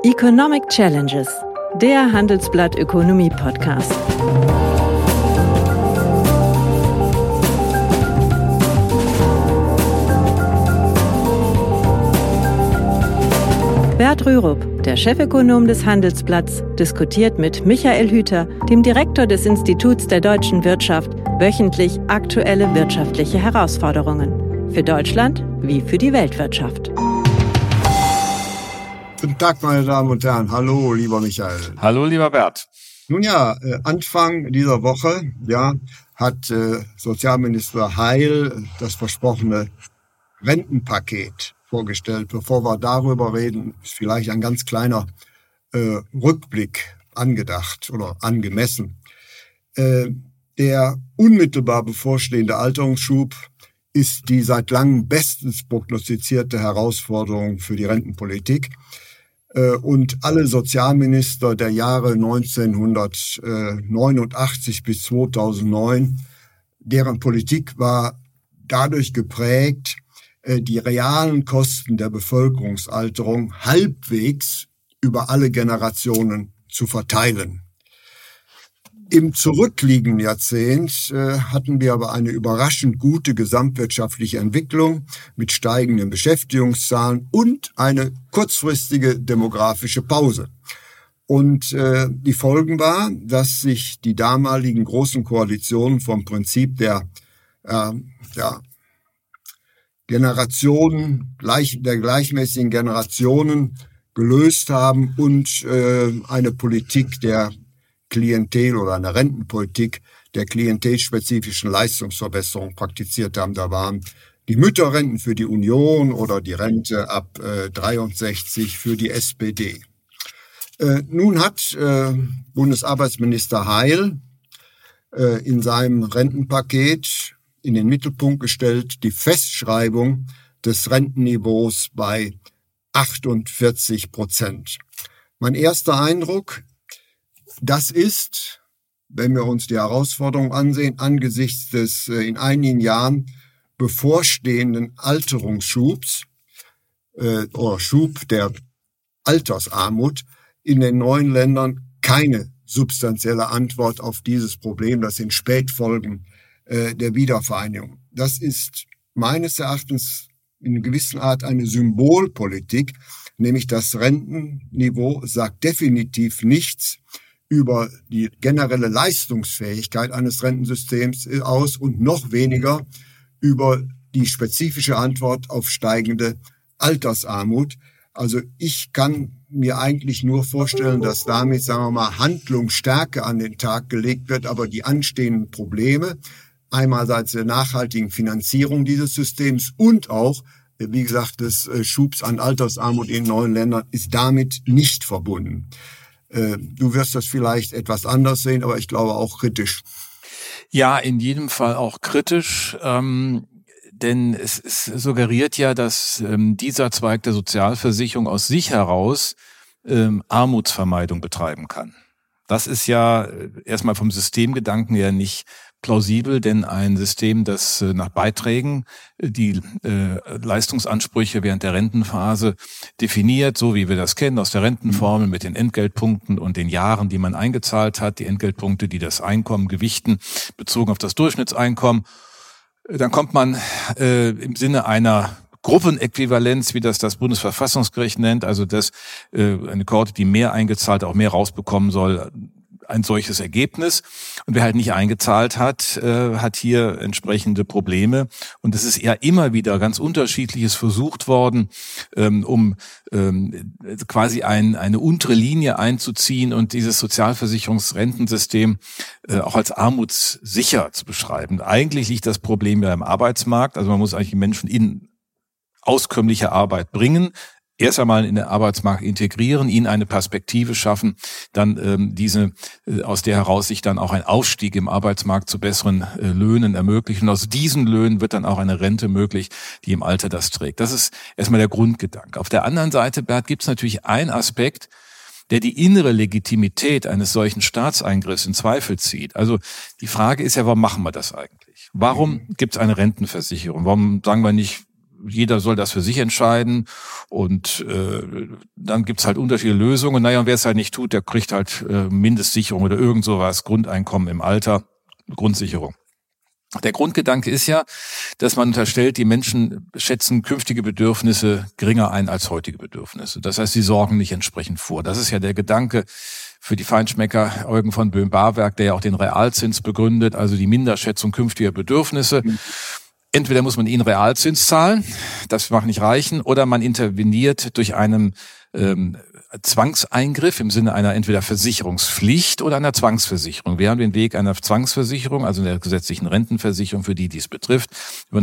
Economic Challenges, der Handelsblatt Ökonomie Podcast. Bert Rürup, der Chefökonom des Handelsblatts, diskutiert mit Michael Hüter, dem Direktor des Instituts der deutschen Wirtschaft, wöchentlich aktuelle wirtschaftliche Herausforderungen. Für Deutschland wie für die Weltwirtschaft. Guten Tag, meine Damen und Herren. Hallo, lieber Michael. Hallo, lieber Bert. Nun ja, Anfang dieser Woche hat Sozialminister Heil das versprochene Rentenpaket vorgestellt. Bevor wir darüber reden, ist vielleicht ein ganz kleiner Rückblick angedacht oder angemessen. Der unmittelbar bevorstehende Alterungsschub ist die seit langem bestens prognostizierte Herausforderung für die Rentenpolitik. Und alle Sozialminister der Jahre 1989 bis 2009, deren Politik war dadurch geprägt, die realen Kosten der Bevölkerungsalterung halbwegs über alle Generationen zu verteilen. Im zurückliegenden Jahrzehnt hatten wir aber eine überraschend gute gesamtwirtschaftliche Entwicklung mit steigenden Beschäftigungszahlen und eine kurzfristige demografische Pause. Und die Folgen war, dass sich die damaligen großen Koalitionen vom Prinzip der gleichmäßigen Generationen gelöst haben und eine Politik der Klientel oder eine Rentenpolitik der klientelspezifischen Leistungsverbesserung praktiziert haben. Da waren die Mütterrenten für die Union oder die Rente ab 63 für die SPD. Nun hat Bundesarbeitsminister Heil in seinem Rentenpaket in den Mittelpunkt gestellt die Festschreibung des Rentenniveaus bei 48%. Mein erster Eindruck: Das ist, wenn wir uns die Herausforderung ansehen, angesichts des in einigen Jahren bevorstehenden Alterungsschubs oder Schub der Altersarmut in den neuen Ländern keine substanzielle Antwort auf dieses Problem. Das sind Spätfolgen der Wiedervereinigung. Das ist meines Erachtens in gewisser Art eine Symbolpolitik, nämlich das Rentenniveau sagt definitiv nichts über die generelle Leistungsfähigkeit eines Rentensystems aus und noch weniger über die spezifische Antwort auf steigende Altersarmut. Also ich kann mir eigentlich nur vorstellen, dass damit, sagen wir mal, Handlungsstärke an den Tag gelegt wird, aber die anstehenden Probleme, einerseits der nachhaltigen Finanzierung dieses Systems und auch, wie gesagt, des Schubs an Altersarmut in neuen Ländern, ist damit nicht verbunden. Du wirst das vielleicht etwas anders sehen, aber ich glaube auch kritisch. Ja, in jedem Fall auch kritisch, denn es suggeriert ja, dass dieser Zweig der Sozialversicherung aus sich heraus Armutsvermeidung betreiben kann. Das ist ja erstmal vom Systemgedanken her nicht plausibel, denn ein System, das nach Beiträgen die Leistungsansprüche während der Rentenphase definiert, so wie wir das kennen aus der Rentenformel mit den Entgeltpunkten und den Jahren, die man eingezahlt hat, die Entgeltpunkte, die das Einkommen gewichten, bezogen auf das Durchschnittseinkommen, dann kommt man im Sinne einer Gruppenäquivalenz, wie das Bundesverfassungsgericht nennt, also dass eine Kohorte, die mehr eingezahlt, auch mehr rausbekommen soll, ein solches Ergebnis. Und wer halt nicht eingezahlt hat, hat hier entsprechende Probleme. Und es ist ja immer wieder ganz Unterschiedliches versucht worden, um quasi eine untere Linie einzuziehen und dieses Sozialversicherungsrentensystem auch als armutssicher zu beschreiben. Eigentlich liegt das Problem ja im Arbeitsmarkt. Also man muss eigentlich die Menschen in auskömmliche Arbeit bringen, erst einmal in den Arbeitsmarkt integrieren, ihnen eine Perspektive schaffen, dann aus der heraus sich dann auch ein Aufstieg im Arbeitsmarkt zu besseren Löhnen ermöglichen. Und aus diesen Löhnen wird dann auch eine Rente möglich, die im Alter das trägt. Das ist erstmal der Grundgedanke. Auf der anderen Seite, Bert, gibt es natürlich einen Aspekt, der die innere Legitimität eines solchen Staatseingriffs in Zweifel zieht. Also die Frage ist ja, warum machen wir das eigentlich? Warum gibt es eine Rentenversicherung? Warum sagen wir nicht, jeder soll das für sich entscheiden und dann gibt's halt unterschiedliche Lösungen. Naja, und wer es halt nicht tut, der kriegt halt Mindestsicherung oder irgend sowas, Grundeinkommen im Alter, Grundsicherung. Der Grundgedanke ist ja, dass man unterstellt, die Menschen schätzen künftige Bedürfnisse geringer ein als heutige Bedürfnisse. Das heißt, sie sorgen nicht entsprechend vor. Das ist ja der Gedanke für die Feinschmecker Eugen von Böhm-Barwerk, der ja auch den Realzins begründet, also die Minderschätzung künftiger Bedürfnisse. Entweder muss man ihnen Realzins zahlen, das mag nicht reichen, oder man interveniert durch einen Zwangseingriff im Sinne einer entweder Versicherungspflicht oder einer Zwangsversicherung. Wir haben den Weg einer Zwangsversicherung, also der gesetzlichen Rentenversicherung, für die es betrifft. Über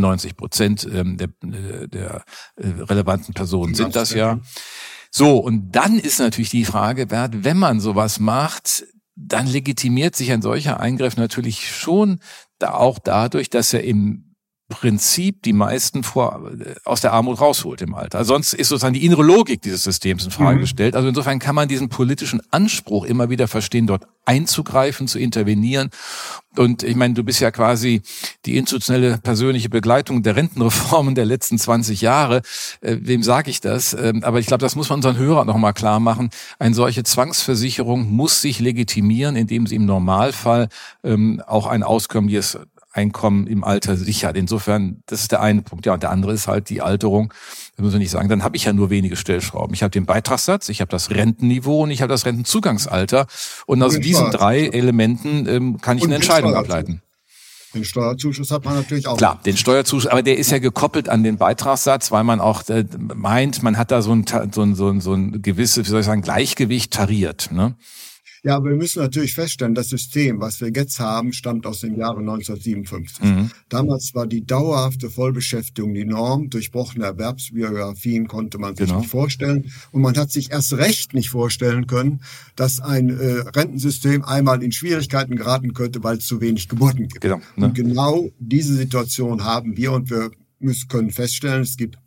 90% der relevanten Personen sind das ja. So, und dann ist natürlich die Frage, Bert, wenn man sowas macht, dann legitimiert sich ein solcher Eingriff natürlich schon auch dadurch, dass er im Prinzip die meisten aus der Armut rausholt im Alter. Also sonst ist sozusagen die innere Logik dieses Systems in Frage gestellt. Also insofern kann man diesen politischen Anspruch immer wieder verstehen, dort einzugreifen, zu intervenieren. Und ich meine, du bist ja quasi die institutionelle persönliche Begleitung der Rentenreformen der letzten 20 Jahre. Wem sage ich das? Aber ich glaube, das muss man unseren Hörern noch mal klar machen. Eine solche Zwangsversicherung muss sich legitimieren, indem sie im Normalfall auch ein auskömmliches Einkommen im Alter sichert. Insofern, das ist der eine Punkt. Ja, und der andere ist halt die Alterung. Das muss man nicht sagen. Dann habe ich ja nur wenige Stellschrauben. Ich habe den Beitragssatz, ich habe das Rentenniveau und ich habe das Rentenzugangsalter. Und aus diesen drei Elementen kann ich eine Entscheidung ableiten. Den Steuerzuschuss hat man natürlich auch. Klar, den Steuerzuschuss, aber der ist ja gekoppelt an den Beitragssatz, weil man auch meint, man hat da so ein gewisses, wie soll ich sagen, Gleichgewicht tariert, ne? Ja, aber wir müssen natürlich feststellen, das System, was wir jetzt haben, stammt aus dem Jahre 1957. Damals war die dauerhafte Vollbeschäftigung die Norm. Durchbrochene Erwerbsbiografien konnte man sich nicht vorstellen. Und man hat sich erst recht nicht vorstellen können, dass ein Rentensystem einmal in Schwierigkeiten geraten könnte, weil es zu wenig Geburten gibt. Und genau diese Situation haben wir, und wir können feststellen, es gibt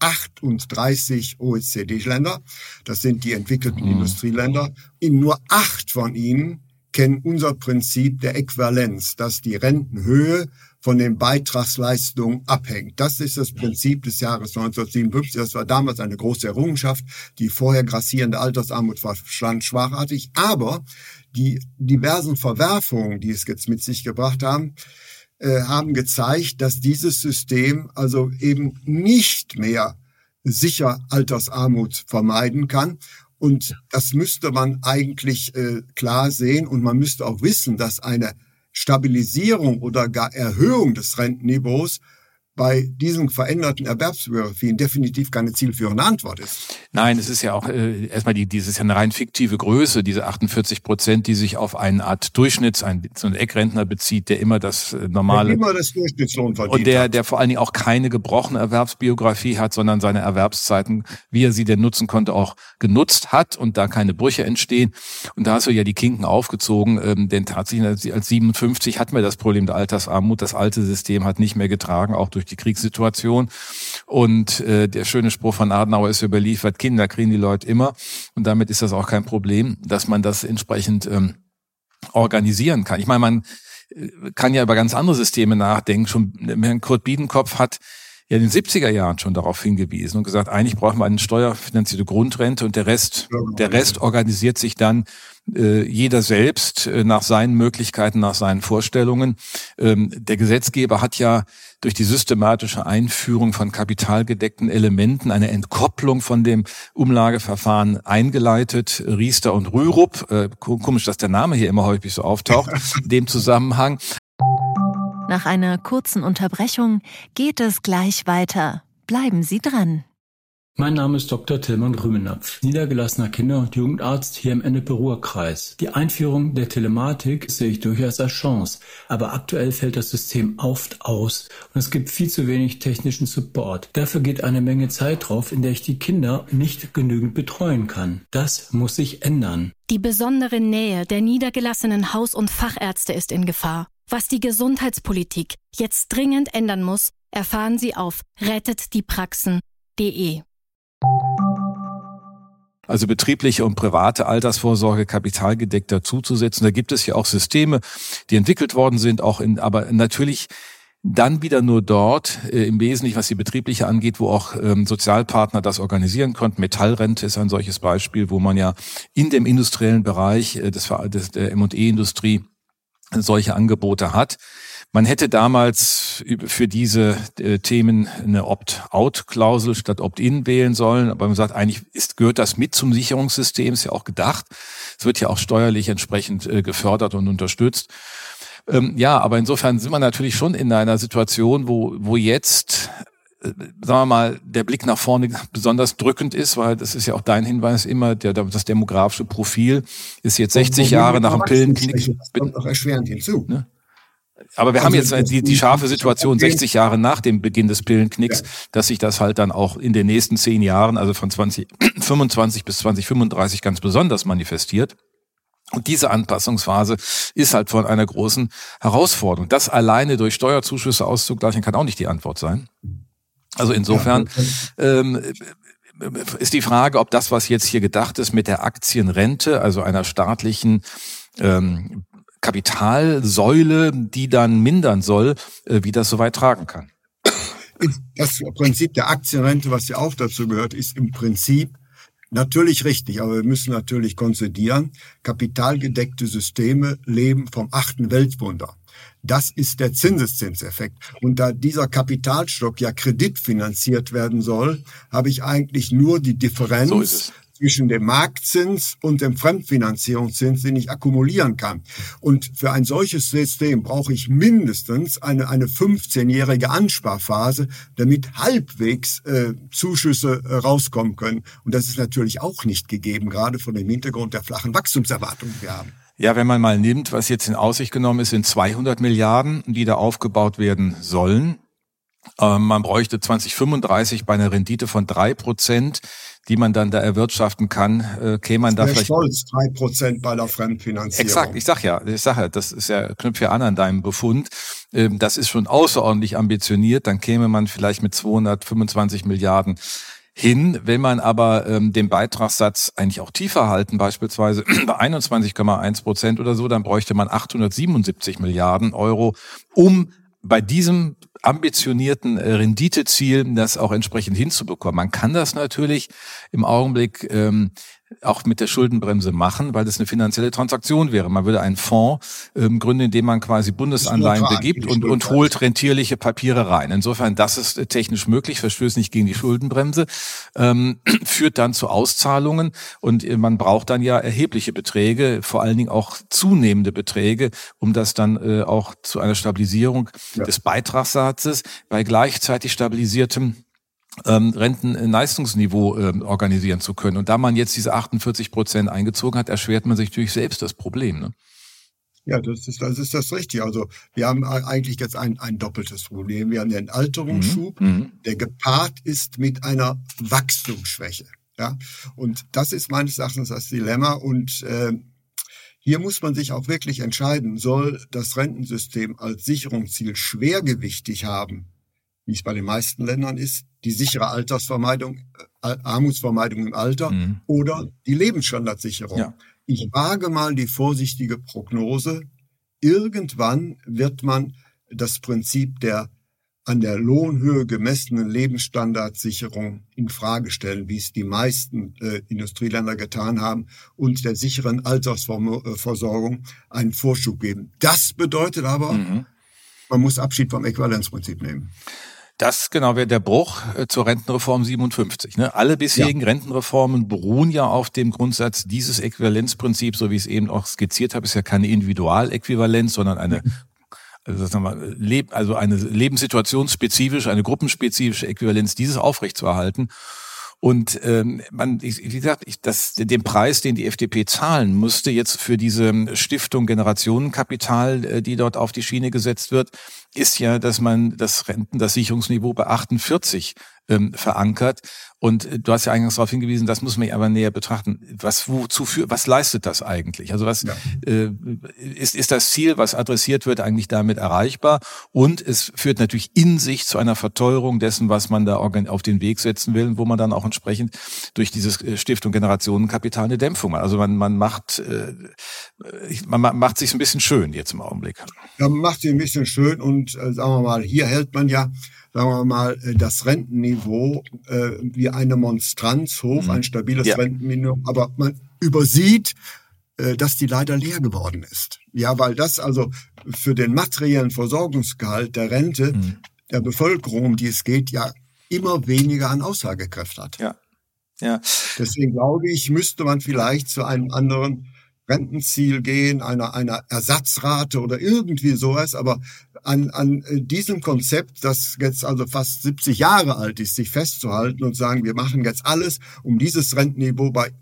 38 OECD-Länder, das sind die entwickelten Industrieländer. In nur 8 von ihnen kennen unser Prinzip der Äquivalenz, dass die Rentenhöhe von den Beitragsleistungen abhängt. Das ist das Prinzip des Jahres 1957. Das war damals eine große Errungenschaft. Die vorher grassierende Altersarmut war schlagartig, aber die diversen Verwerfungen, die es jetzt mit sich gebracht haben gezeigt, dass dieses System also eben nicht mehr sicher Altersarmut vermeiden kann. Und das müsste man eigentlich klar sehen. Und man müsste auch wissen, dass eine Stabilisierung oder gar Erhöhung des Rentenniveaus bei diesen veränderten Erwerbsbiografien definitiv keine zielführende Antwort ist. Nein, es ist ja auch erstmal dieses ja eine rein fiktive Größe, diese 48%, die sich auf eine Art so einen Eckrentner bezieht, der immer das normale, der immer das Durchschnittslohn verdient und der vor allen Dingen auch keine gebrochene Erwerbsbiografie hat, sondern seine Erwerbszeiten, wie er sie denn nutzen konnte, auch genutzt hat und da keine Brüche entstehen. Und da hast du ja die Kinken aufgezogen, denn tatsächlich als 57 hatten wir das Problem der Altersarmut. Das alte System hat nicht mehr getragen, auch durch die Kriegssituation. Und der schöne Spruch von Adenauer ist überliefert: Kinder kriegen die Leute immer. Und damit ist das auch kein Problem, dass man das entsprechend organisieren kann. Ich meine, man kann ja über ganz andere Systeme nachdenken. Schon Herrn Kurt Biedenkopf hat ja in den 70er Jahren schon darauf hingewiesen und gesagt, eigentlich brauchen wir eine steuerfinanzierte Grundrente und der Rest organisiert sich dann jeder selbst nach seinen Möglichkeiten, nach seinen Vorstellungen. Der Gesetzgeber hat ja durch die systematische Einführung von kapitalgedeckten Elementen eine Entkopplung von dem Umlageverfahren eingeleitet. Riester und Rürup, komisch, dass der Name hier immer häufig so auftaucht, in dem Zusammenhang. Nach einer kurzen Unterbrechung geht es gleich weiter. Bleiben Sie dran. Mein Name ist Dr. Tillmann Rümenapf, niedergelassener Kinder- und Jugendarzt hier im Ennepe-Ruhr-Kreis. Die Einführung der Telematik sehe ich durchaus als Chance, aber aktuell fällt das System oft aus und es gibt viel zu wenig technischen Support. Dafür geht eine Menge Zeit drauf, in der ich die Kinder nicht genügend betreuen kann. Das muss sich ändern. Die besondere Nähe der niedergelassenen Haus- und Fachärzte ist in Gefahr. Was die Gesundheitspolitik jetzt dringend ändern muss, erfahren Sie auf rettetdiepraxen.de. Also betriebliche und private Altersvorsorge kapitalgedeckter zuzusetzen. Da gibt es ja auch Systeme, die entwickelt worden sind, aber natürlich dann wieder nur dort, im Wesentlichen, was die betriebliche angeht, wo auch Sozialpartner das organisieren konnten. Metallrente ist ein solches Beispiel, wo man ja in dem industriellen Bereich der M&E-Industrie solche Angebote hat. Man hätte damals für diese Themen eine Opt-out-Klausel statt Opt-in wählen sollen, aber man sagt, eigentlich gehört das mit zum Sicherungssystem, ist ja auch gedacht. Es wird ja auch steuerlich entsprechend gefördert und unterstützt. Ja, aber insofern sind wir natürlich schon in einer Situation, wo jetzt, sagen wir mal, der Blick nach vorne besonders drückend ist, weil das ist ja auch dein Hinweis immer, das demografische Profil ist jetzt 60 Jahre nach dem Pillenknick. Das kommt noch erschwerend hinzu. Ne? Aber wir haben jetzt die scharfe Situation 60 Jahre nach dem Beginn des Pillenknicks, dass sich das halt dann auch in den nächsten 10 Jahren, also von 2025 bis 2035 ganz besonders manifestiert. Und diese Anpassungsphase ist halt von einer großen Herausforderung. Das alleine durch Steuerzuschüsse auszugleichen, kann auch nicht die Antwort sein. Also insofern ist die Frage, ob das, was jetzt hier gedacht ist mit der Aktienrente, also einer staatlichen Kapitalsäule, die dann mindern soll, wie das so weit tragen kann. Das Prinzip der Aktienrente, was ja auch dazu gehört, ist im Prinzip natürlich richtig, aber wir müssen natürlich konzidieren, kapitalgedeckte Systeme leben vom 8. Weltwunder. Das ist der Zinseszinseffekt. Und da dieser Kapitalstock ja kreditfinanziert werden soll, habe ich eigentlich nur die Differenz zwischen dem Marktzins und dem Fremdfinanzierungszins, den ich akkumulieren kann. Und für ein solches System brauche ich mindestens eine 15-jährige Ansparphase, damit halbwegs Zuschüsse rauskommen können. Und das ist natürlich auch nicht gegeben, gerade von dem Hintergrund der flachen Wachstumserwartungen, die wir haben. Ja, wenn man mal nimmt, was jetzt in Aussicht genommen ist, sind 200 Milliarden, die da aufgebaut werden sollen. Man bräuchte 2035 bei einer Rendite von 3%, die man dann da erwirtschaften kann, käme man da vielleicht... Stolz, 3% bei der Fremdfinanzierung. Exakt, ich sag ja, das ist ja, knüpft ja an deinem Befund. Das ist schon außerordentlich ambitioniert, dann käme man vielleicht mit 225 Milliarden hin. Wenn man aber den Beitragssatz eigentlich auch tiefer halten, beispielsweise bei 21,1% oder so, dann bräuchte man 877 Milliarden Euro, um bei diesem ambitionierten Renditeziel das auch entsprechend hinzubekommen. Man kann das natürlich im Augenblick auch mit der Schuldenbremse machen, weil das eine finanzielle Transaktion wäre. Man würde einen Fonds gründen, in dem man quasi Bundesanleihen begibt und holt rentierliche Papiere rein. Insofern, das ist technisch möglich, verstößt nicht gegen die Schuldenbremse, führt dann zu Auszahlungen und man braucht dann ja erhebliche Beträge, vor allen Dingen auch zunehmende Beträge, um das dann auch zu einer Stabilisierung des Beitragssatzes bei gleichzeitig stabilisiertem Rentenleistungsniveau organisieren zu können. Und da man jetzt diese 48% eingezogen hat, erschwert man sich natürlich selbst das Problem. Ne? Ja, das ist das Richtige. Also wir haben eigentlich jetzt ein doppeltes Problem. Wir haben den Alterungsschub, der gepaart ist mit einer Wachstumsschwäche. Ja, und das ist meines Erachtens das Dilemma. Und hier muss man sich auch wirklich entscheiden, soll das Rentensystem als Sicherungsziel schwergewichtig haben, wie es bei den meisten Ländern ist, die sichere Altersvermeidung, Armutsvermeidung im Alter oder die Lebensstandardsicherung. Ja. Ich wage mal die vorsichtige Prognose, irgendwann wird man das Prinzip der an der Lohnhöhe gemessenen Lebensstandardsicherung in Frage stellen, wie es die meisten Industrieländer getan haben, und der sicheren Altersversorgung einen Vorschub geben. Das bedeutet aber, man muss Abschied vom Äquivalenzprinzip nehmen. Das genau wäre der Bruch zur Rentenreform 57. Ne? Alle bisherigen Rentenreformen beruhen ja auf dem Grundsatz dieses Äquivalenzprinzip, so wie ich es eben auch skizziert habe, ist ja keine Individualäquivalenz, sondern eine eine lebenssituationsspezifische, eine gruppenspezifische Äquivalenz, dieses aufrechtzuerhalten. Und wie gesagt, den Preis, den die FDP zahlen musste jetzt für diese Stiftung Generationenkapital, die dort auf die Schiene gesetzt wird, ist ja, dass man das Sicherungsniveau bei 48 verankert. Und du hast ja eingangs darauf hingewiesen, das muss man aber näher betrachten. Was leistet das eigentlich? Also ist das Ziel, was adressiert wird, eigentlich damit erreichbar? Und es führt natürlich in sich zu einer Verteuerung dessen, was man da auf den Weg setzen will, wo man dann auch entsprechend durch diese Stiftung Generationenkapital eine Dämpfung macht. Also man macht sich ein bisschen schön jetzt im Augenblick. Ja, man macht sich ein bisschen schön und sagen wir mal, hier hält man ja, sagen wir mal, das Rentenniveau wie eine Monstranz hoch, ein stabiles Rentenniveau, aber man übersieht, dass die leider leer geworden ist. Ja, weil das also für den materiellen Versorgungsgehalt der Rente der Bevölkerung, um die es geht, ja immer weniger an Aussagekraft hat. Ja. Deswegen glaube ich, müsste man vielleicht zu einem anderen Rentenziel gehen, einer Ersatzrate oder irgendwie sowas, aber an diesem Konzept, das jetzt also fast 70 Jahre alt ist, sich festzuhalten und sagen, wir machen jetzt alles, um dieses Rentenniveau bei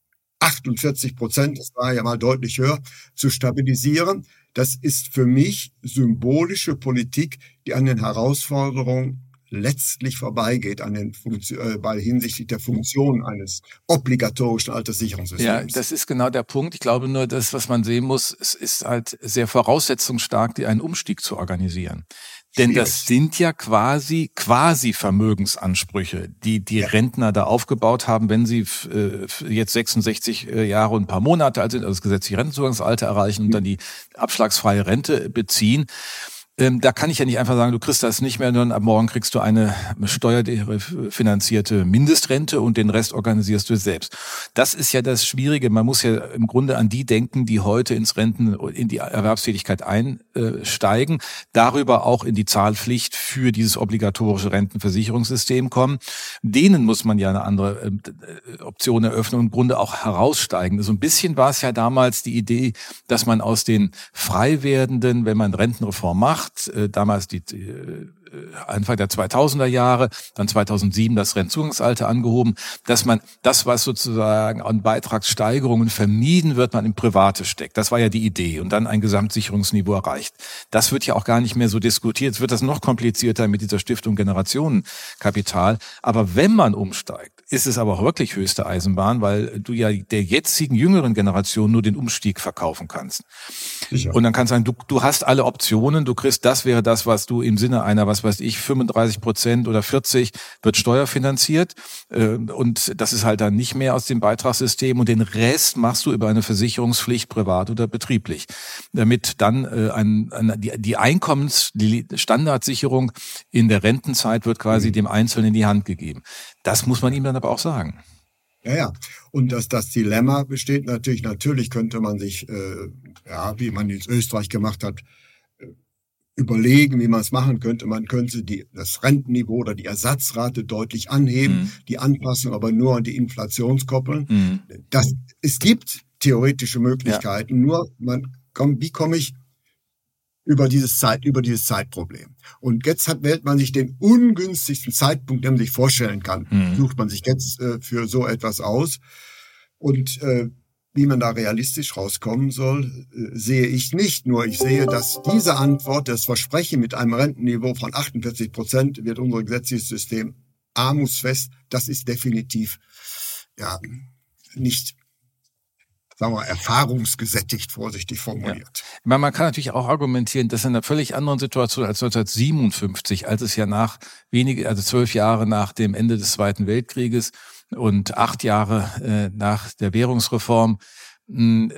48%, das war ja mal deutlich höher, zu stabilisieren. Das ist für mich symbolische Politik, die an den Herausforderungen letztlich vorbeigeht hinsichtlich der Funktion eines obligatorischen Alterssicherungssystems. Ja, das ist genau der Punkt. Ich glaube nur, das, was man sehen muss, es ist halt sehr voraussetzungsstark, einen Umstieg zu organisieren. Denn das sind ja quasi Vermögensansprüche, die Rentner da aufgebaut haben, wenn sie jetzt 66 Jahre und ein paar Monate alt sind, also das gesetzliche Rentenzugangsalter erreichen und dann die abschlagsfreie Rente beziehen. Da kann ich ja nicht einfach sagen, du kriegst das nicht mehr, sondern ab morgen kriegst du eine steuerfinanzierte Mindestrente und den Rest organisierst du selbst. Das ist ja das Schwierige. Man muss ja im Grunde an die denken, die heute in die Erwerbstätigkeit einsteigen, darüber auch in die Zahlpflicht für dieses obligatorische Rentenversicherungssystem kommen. Denen muss man ja eine andere Option eröffnen und im Grunde auch heraussteigen. So ein bisschen war es ja damals die Idee, dass man aus den frei werdenden, wenn man Rentenreform macht, damals die Anfang der 2000er Jahre, dann 2007 das Rentenzugangsalter angehoben, dass man das, was sozusagen an Beitragssteigerungen vermieden wird, man in Private steckt. Das war ja die Idee und dann ein Gesamtsicherungsniveau erreicht. Das wird ja auch gar nicht mehr so diskutiert. Jetzt wird das noch komplizierter mit dieser Stiftung Generationenkapital. Aber wenn man umsteigt, ist es aber auch wirklich höchste Eisenbahn, weil du ja der jetzigen jüngeren Generation nur den Umstieg verkaufen kannst. Sicher. Und dann kannst du sagen, du hast alle Optionen, du kriegst, das wäre das, was du im Sinne einer, 35% oder 40% wird steuerfinanziert und das ist halt dann nicht mehr aus dem Beitragssystem und den Rest machst du über eine Versicherungspflicht, privat oder betrieblich, damit dann die Standardsicherung in der Rentenzeit wird quasi dem Einzelnen in die Hand gegeben. Das muss man ihm dann aber auch sagen. Ja. Und das Dilemma besteht natürlich könnte man sich, wie man in Österreich gemacht hat, überlegen, wie man es machen könnte. Man könnte das Rentenniveau oder die Ersatzrate deutlich anheben, die Anpassung aber nur an die Inflation koppeln. Es gibt theoretische Möglichkeiten, nur wie komme ich über dieses Zeitproblem. Und jetzt wählt man sich den ungünstigsten Zeitpunkt, den man sich vorstellen kann. Sucht man sich jetzt für so etwas aus. Und wie man da realistisch rauskommen soll, sehe ich nicht. Nur ich sehe, dass diese Antwort, das Versprechen mit einem Rentenniveau von 48% wird unser gesetzliches System armutsfest, das ist definitiv nicht, sagen wir, erfahrungsgesättigt, vorsichtig formuliert. Ja. Man kann natürlich auch argumentieren, dass in einer völlig anderen Situation als 1957, als es ja 12 Jahre nach dem Ende des Zweiten Weltkrieges und 8 Jahre nach der Währungsreform, 9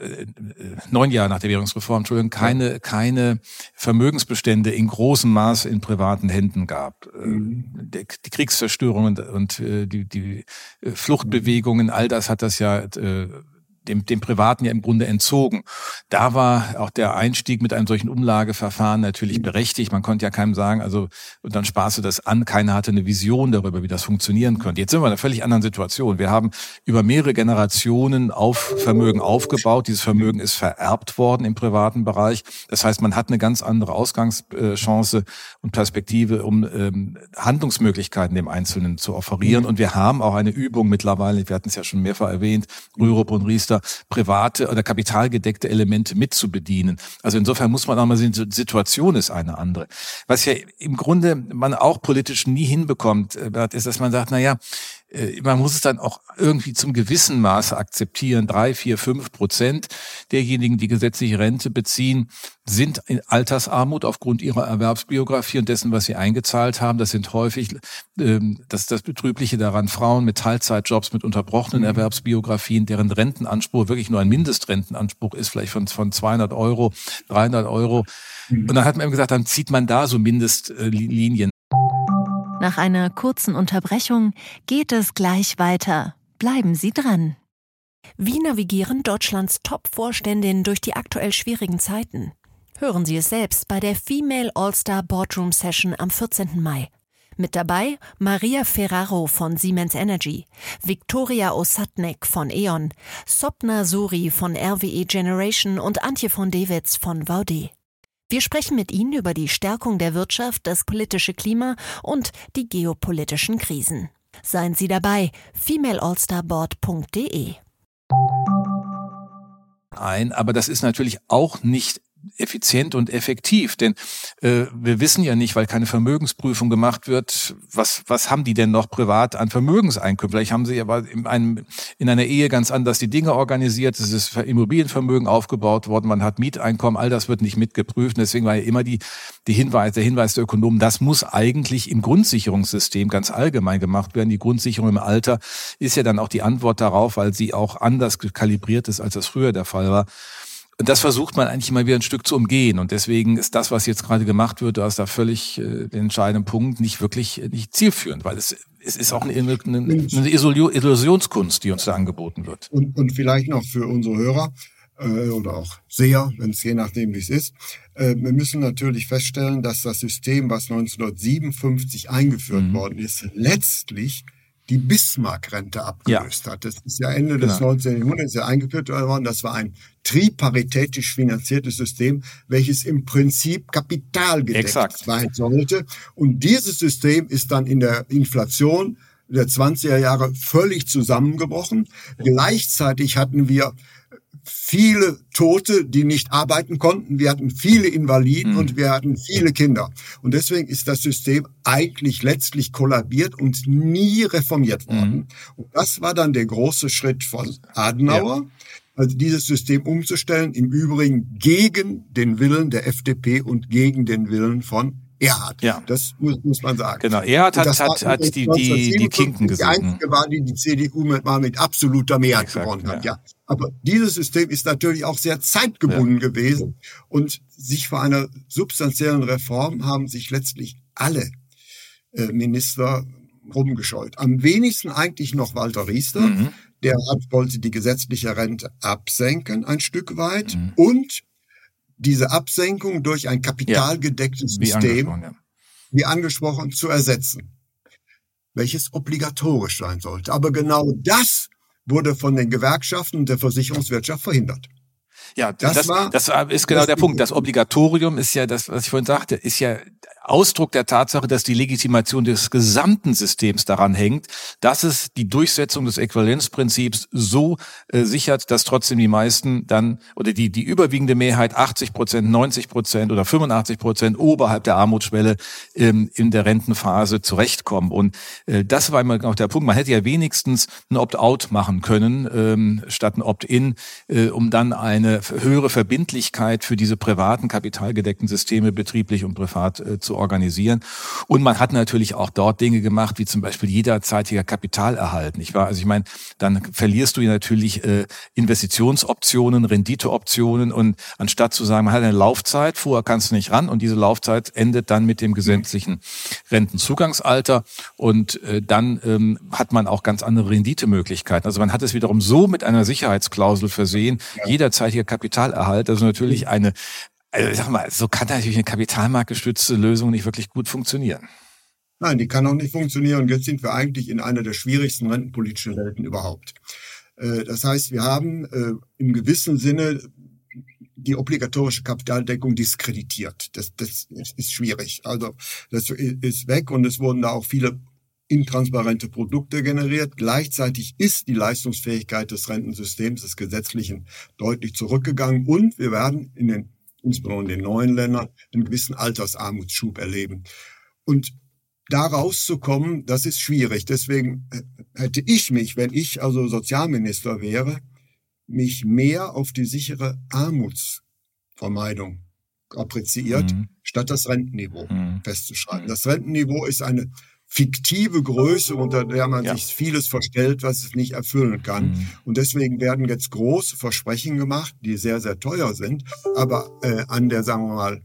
Jahre nach der Währungsreform, keine Vermögensbestände in großem Maße in privaten Händen gab. Die Kriegszerstörung und die Fluchtbewegungen, all das hat das ja dem Privaten ja im Grunde entzogen. Da war auch der Einstieg mit einem solchen Umlageverfahren natürlich berechtigt. Man konnte ja keinem sagen, und dann sparst du das an. Keiner hatte eine Vision darüber, wie das funktionieren könnte. Jetzt sind wir in einer völlig anderen Situation. Wir haben über mehrere Generationen Vermögen aufgebaut. Dieses Vermögen ist vererbt worden im privaten Bereich. Das heißt, man hat eine ganz andere Ausgangschance und Perspektive, um Handlungsmöglichkeiten dem Einzelnen zu offerieren. Und wir haben auch eine Übung mittlerweile, wir hatten es ja schon mehrfach erwähnt, Rürup und Riester, oder private oder kapitalgedeckte Elemente mitzubedienen. Also insofern muss man auch mal sehen, die Situation ist eine andere. Was ja im Grunde man auch politisch nie hinbekommt, ist, dass man sagt, man muss es dann auch irgendwie zum gewissen Maße akzeptieren. 3, 4, 5% derjenigen, die gesetzliche Rente beziehen, sind in Altersarmut aufgrund ihrer Erwerbsbiografie und dessen, was sie eingezahlt haben. Das sind häufig, das ist das Betrübliche daran, Frauen mit Teilzeitjobs, mit unterbrochenen Erwerbsbiografien, deren Rentenanspruch wirklich nur ein Mindestrentenanspruch ist, vielleicht von 200 €, 300 €. Und dann hat man eben gesagt, dann zieht man da so Mindestlinien. Nach einer kurzen Unterbrechung geht es gleich weiter. Bleiben Sie dran. Wie navigieren Deutschlands Top-Vorständinnen durch die aktuell schwierigen Zeiten? Hören Sie es selbst bei der Female All-Star Boardroom Session am 14. Mai. Mit dabei Maria Ferraro von Siemens Energy, Viktoria Osatnek von E.ON, Sopna Suri von RWE Generation und Antje von Dewitz von Vaude. Wir sprechen mit Ihnen über die Stärkung der Wirtschaft, das politische Klima und die geopolitischen Krisen. Seien Sie dabei, femaleallstarboard.de. Aber das ist natürlich auch nicht effizient und effektiv, denn wir wissen ja nicht, weil keine Vermögensprüfung gemacht wird, was haben die denn noch privat an Vermögenseinkünften? Vielleicht haben sie aber in einer Ehe ganz anders die Dinge organisiert, es ist Immobilienvermögen aufgebaut worden, man hat Mieteinkommen, all das wird nicht mitgeprüft, deswegen war ja immer der Hinweis der Ökonomen, das muss eigentlich im Grundsicherungssystem ganz allgemein gemacht werden. Die Grundsicherung im Alter ist ja dann auch die Antwort darauf, weil sie auch anders kalibriert ist, als das früher der Fall war. Und das versucht man eigentlich immer wieder ein Stück zu umgehen. Und deswegen ist das, was jetzt gerade gemacht wird, du hast da völlig den entscheidenden Punkt, nicht zielführend, weil es ist auch eine Illusionskunst, die uns da angeboten wird. Und vielleicht noch für unsere Hörer oder auch Seher, wenn es je nachdem wie es ist, wir müssen natürlich feststellen, dass das System, was 1957 eingeführt worden ist, letztlich die Bismarck-Rente abgelöst hat. Das ist ja Ende des 19. Jahrhunderts eingeführt worden. Das war ein triparitätisch finanziertes System, welches im Prinzip kapitalgedeckt sein sollte. Und dieses System ist dann in der Inflation der 20er Jahre völlig zusammengebrochen. Gleichzeitig hatten wir viele Tote, die nicht arbeiten konnten. Wir hatten viele Invaliden und wir hatten viele Kinder. Und deswegen ist das System eigentlich letztlich kollabiert und nie reformiert worden. Und das war dann der große Schritt von Adenauer, also dieses System umzustellen, im Übrigen gegen den Willen der FDP und gegen den Willen von Erhard. Ja. Das muss man sagen. Genau, Erhard hat die Klinken gesetzt. Die einzige war, die CDU mit absoluter Mehrheit gewonnen hat. Ja. Aber dieses System ist natürlich auch sehr zeitgebunden gewesen. Und sich vor einer substanziellen Reform haben sich letztlich alle Minister rumgescheut. Am wenigsten eigentlich noch Walter Riester. Der wollte die gesetzliche Rente absenken, ein Stück weit. Und diese Absenkung durch ein kapitalgedecktes System, wie angesprochen, zu ersetzen, welches obligatorisch sein sollte. Aber genau das wurde von den Gewerkschaften und der Versicherungswirtschaft verhindert. Ja, das ist genau der Punkt. Das Obligatorium ist ja das, was ich vorhin sagte, ist ja Ausdruck der Tatsache, dass die Legitimation des gesamten Systems daran hängt, dass es die Durchsetzung des Äquivalenzprinzips so sichert, dass trotzdem die meisten dann oder die überwiegende Mehrheit 80%, 90% oder 85% oberhalb der Armutsschwelle in der Rentenphase zurechtkommen. Und das war immer auch der Punkt. Man hätte ja wenigstens ein Opt-out machen können statt ein Opt-in, um dann eine höhere Verbindlichkeit für diese privaten kapitalgedeckten Systeme betrieblich und privat zu organisieren. Und man hat natürlich auch dort Dinge gemacht, wie zum Beispiel jederzeitiger Kapitalerhalt, nicht wahr? Also ich meine, dann verlierst du ja natürlich Investitionsoptionen, Renditeoptionen und anstatt zu sagen, man hat eine Laufzeit, vorher kannst du nicht ran und diese Laufzeit endet dann mit dem gesetzlichen Rentenzugangsalter und dann hat man auch ganz andere Renditemöglichkeiten. Also man hat es wiederum so mit einer Sicherheitsklausel versehen, jederzeitiger Kapitalerhalt, also natürlich also sag mal, so kann natürlich eine kapitalmarktgestützte Lösung nicht wirklich gut funktionieren. Nein, die kann auch nicht funktionieren. Und jetzt sind wir eigentlich in einer der schwierigsten rentenpolitischen Welten überhaupt. Das heißt, wir haben im gewissen Sinne die obligatorische Kapitaldeckung diskreditiert. Das ist schwierig. Also das ist weg und es wurden da auch viele intransparente Produkte generiert. Gleichzeitig ist die Leistungsfähigkeit des Rentensystems, des gesetzlichen, deutlich zurückgegangen und wir werden insbesondere in den neuen Ländern einen gewissen Altersarmutsschub erleben. Und da rauszukommen, das ist schwierig. Deswegen hätte ich mich, wenn ich also Sozialminister wäre, mich mehr auf die sichere Armutsvermeidung kapriziert, statt das Rentenniveau festzuschreiben. Das Rentenniveau ist eine fiktive Größe, unter der man sich vieles vorstellt, was es nicht erfüllen kann. Und deswegen werden jetzt große Versprechen gemacht, die sehr, sehr teuer sind, aber an der, sagen wir mal,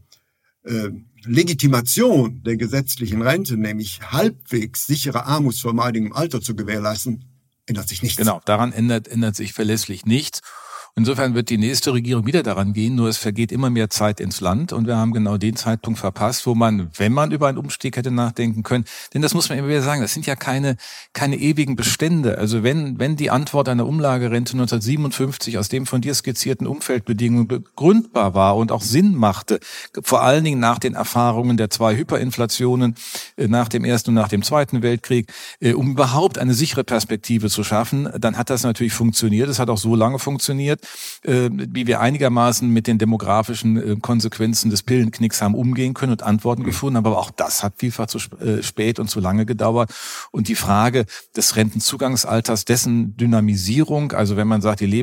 Legitimation der gesetzlichen Rente, nämlich halbwegs sichere Armutsvermeidung im Alter zu gewährleisten, ändert sich nichts. Genau, daran ändert sich verlässlich nichts. Insofern wird die nächste Regierung wieder daran gehen, nur es vergeht immer mehr Zeit ins Land und wir haben genau den Zeitpunkt verpasst, wo man, wenn man über einen Umstieg hätte nachdenken können, denn das muss man immer wieder sagen, das sind ja keine ewigen Bestände. Also wenn die Antwort einer Umlagerente 1957 aus dem von dir skizzierten Umfeldbedingungen begründbar war und auch Sinn machte, vor allen Dingen nach den Erfahrungen der 2 Hyperinflationen nach dem Ersten und nach dem Zweiten Weltkrieg, um überhaupt eine sichere Perspektive zu schaffen, dann hat das natürlich funktioniert. Es hat auch so lange funktioniert, wie wir einigermaßen mit den demografischen Konsequenzen des Pillenknicks haben umgehen können und Antworten gefunden haben. Aber auch das hat vielfach zu spät und zu lange gedauert. Und die Frage des Rentenzugangsalters, dessen Dynamisierung, also wenn man sagt, die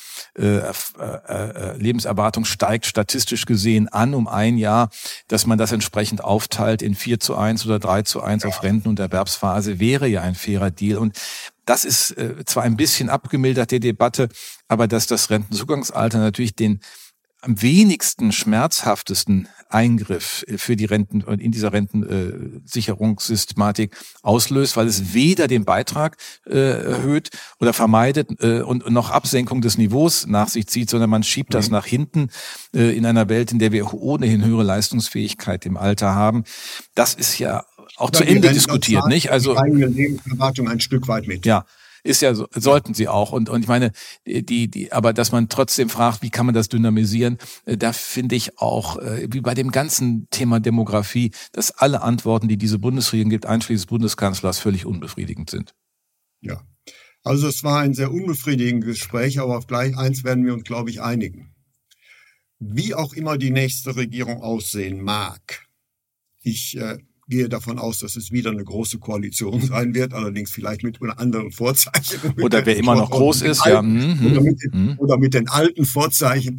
Lebenserwartung steigt statistisch gesehen an um 1 Jahr, dass man das entsprechend aufteilt in 4:1 oder 3:1 auf Renten- und Erwerbsphase, wäre ja ein fairer Deal. Und das ist zwar ein bisschen abgemilderte Debatte, aber dass das Rentenzugangsalter natürlich den am wenigsten schmerzhaftesten Eingriff für die Renten und in dieser Rentensicherungssystematik auslöst, weil es weder den Beitrag erhöht oder vermeidet und noch Absenkung des Niveaus nach sich zieht, sondern man schiebt das nach hinten in einer Welt, in der wir ohnehin höhere Leistungsfähigkeit im Alter haben. Das ist ja auch zu Ende diskutiert, nicht? Also die eigene Lebenserwartung ein Stück weit mit. Ja, ist ja so, sollten sie auch. Und ich meine, aber dass man trotzdem fragt, wie kann man das dynamisieren, da finde ich auch, wie bei dem ganzen Thema Demografie, dass alle Antworten, die diese Bundesregierung gibt, einschließlich des Bundeskanzlers, völlig unbefriedigend sind. Ja, also es war ein sehr unbefriedigendes Gespräch, aber auf gleich eins werden wir uns, glaube ich, einigen. Wie auch immer die nächste Regierung aussehen mag, ich gehe davon aus, dass es wieder eine große Koalition sein wird, allerdings vielleicht mit anderen Vorzeichen. Oder wer immer noch groß ist, ja. Oder mit den alten Vorzeichen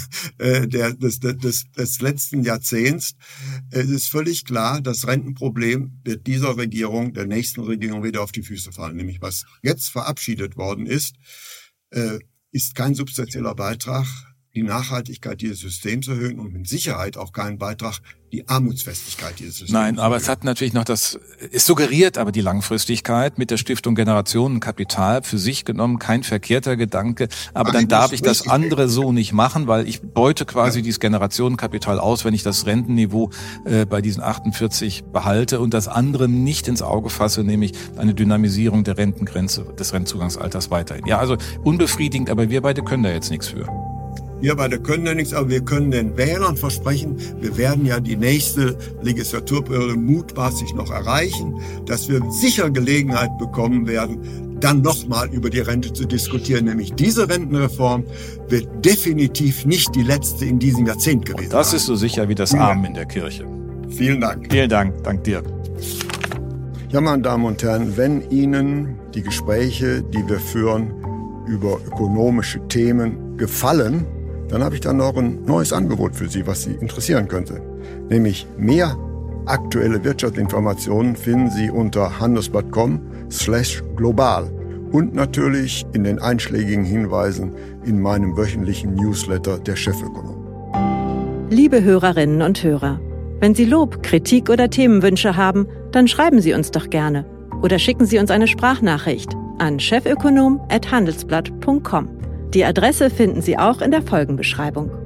des letzten Jahrzehnts. Es ist völlig klar, das Rentenproblem wird dieser Regierung, der nächsten Regierung wieder auf die Füße fallen. Nämlich was jetzt verabschiedet worden ist kein substanzieller Beitrag, die Nachhaltigkeit dieses Systems erhöhen und mit Sicherheit auch keinen Beitrag, die Armutsfestigkeit dieses Systems. Nein, aber es hat natürlich noch es suggeriert aber die Langfristigkeit mit der Stiftung Generationenkapital für sich genommen, kein verkehrter Gedanke, aber dann darf ich das andere so nicht machen, weil ich beute quasi dieses Generationenkapital aus, wenn ich das Rentenniveau bei diesen 48 behalte und das andere nicht ins Auge fasse, nämlich eine Dynamisierung der Rentengrenze des Rentenzugangsalters weiterhin. Ja, also unbefriedigend, aber wir beide können da jetzt nichts für. Wir beide können ja nichts, aber wir können den Wählern versprechen, wir werden ja die nächste Legislaturperiode mutmaßlich noch erreichen, dass wir sicher Gelegenheit bekommen werden, dann nochmal über die Rente zu diskutieren. Nämlich diese Rentenreform wird definitiv nicht die letzte in diesem Jahrzehnt gewesen sein. Das ist so sicher wie das Amen in der Kirche. Vielen Dank. Vielen Dank. Dank dir. Ja, meine Damen und Herren, wenn Ihnen die Gespräche, die wir führen über ökonomische Themen, gefallen, dann habe ich dann noch ein neues Angebot für Sie, was Sie interessieren könnte. Nämlich mehr aktuelle Wirtschaftsinformationen finden Sie unter handelsblatt.com/global und natürlich in den einschlägigen Hinweisen in meinem wöchentlichen Newsletter der Chefökonom. Liebe Hörerinnen und Hörer, wenn Sie Lob, Kritik oder Themenwünsche haben, dann schreiben Sie uns doch gerne oder schicken Sie uns eine Sprachnachricht an chefökonom@handelsblatt.com. Die Adresse finden Sie auch in der Folgenbeschreibung.